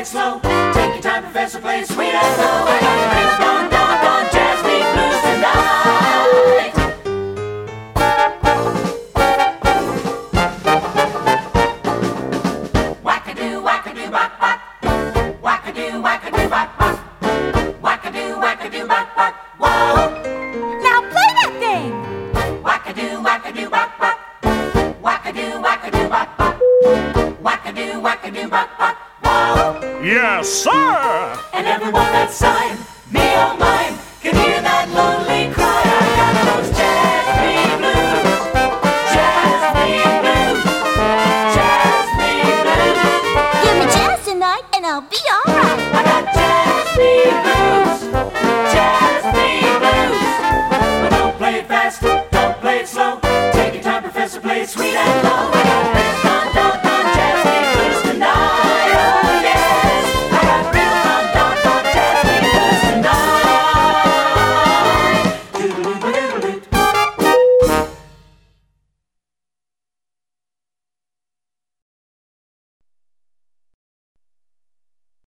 it slow. Take your time, Professor, play it sweet and low. I got the real dawn, jazz beat blues tonight. Wackadoo, wackadoo, bop, bop. Wackadoo, wackadoo, bop, bop. Wackadoo, wackadoo, bop, bop. Whoa! Now play that thing! Wackadoo, wackadoo, bop, bop. Wackadoo, wackadoo, bop, bop. Wackadoo, wackadoo, bop, bop. Whoa! Yes, sir! And everyone outside, me oh mine, can hear that lonely cry. I got those jazz beat blues, jazz beat blues, jazz beat blues. Give me jazz tonight and I'll be all